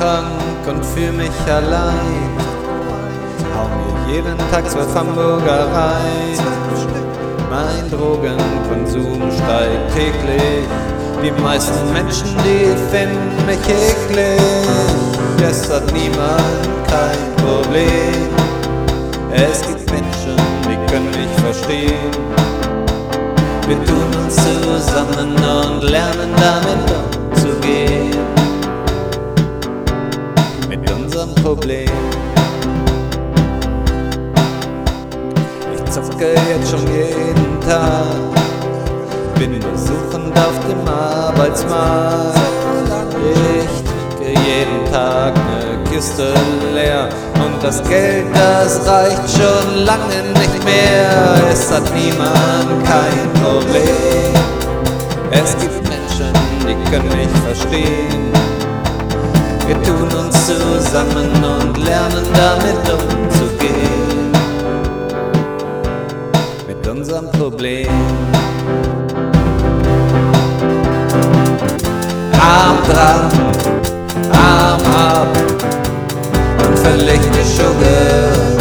krank und fühl mich allein. Hau mir jeden Tag 12 Hamburger rein. Mein Drogenkonsum steigt täglich. Die meisten Menschen, die finden mich eklig. Es hat niemand kein Problem. Es gibt Menschen, die können mich verstehen. Wir tun uns zusammen und lernen damit umzugehen. Mit unserem Problem. Ich zocke jetzt schon jeden Tag, bin besuchend auf dem Arbeitsmarkt. Ich trinke jeden Tag eine Kiste leer und das Geld, das reicht schon lange nicht mehr. Es hat niemand kein Problem. Es gibt Menschen, die können mich verstehen. Wir tun uns zusammen und lernen damit umzugehen. Mit unserem Problem. Arm dran, Arm ab und völlig geschuggelt.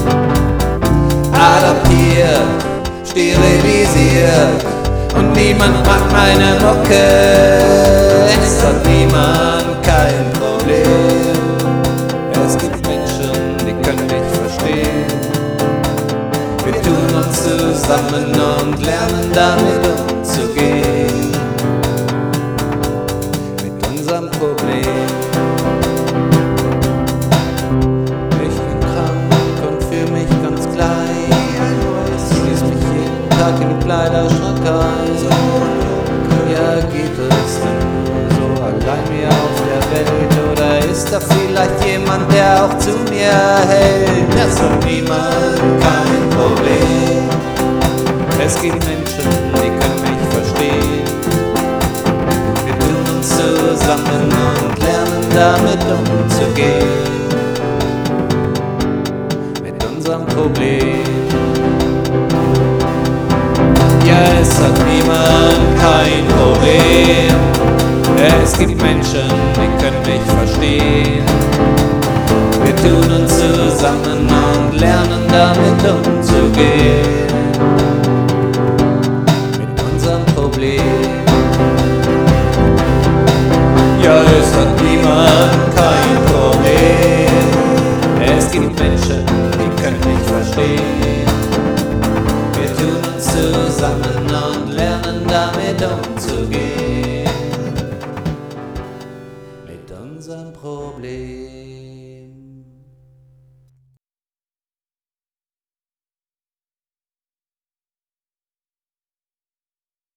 Adaptiert, sterilisiert und niemand mag meine Mucke. Es hat niemand kein Problem. Es gibt Menschen, die können mich verstehen. Wir tun uns zusammen und lernen damit umzugehen. Mit unserem Problem. Ich bin krank und fühl mich ganz klein. Schließ mich jeden Tag in den Kleiderschrank ein. Ja, geht es denn nur so allein mir auf der Welt? Oder ist da vielleicht jemand, der auch zu mir hält? Das hat niemand kein Problem. Es gibt Menschen, die können mich verstehen. Wir tun uns zusammen und lernen damit umzugehen. Mit unserem Problem. Ja, es hat niemand kein Problem. Es gibt Menschen, die können mich verstehen. Wir tun uns zusammen und lernen damit umzugehen. Mit unserem Problem. Ja, es hat niemand kein Problem. Es gibt Menschen, die können mich verstehen. Wir tun uns zusammen und lernen damit umzugehen. Mit unserem Problem.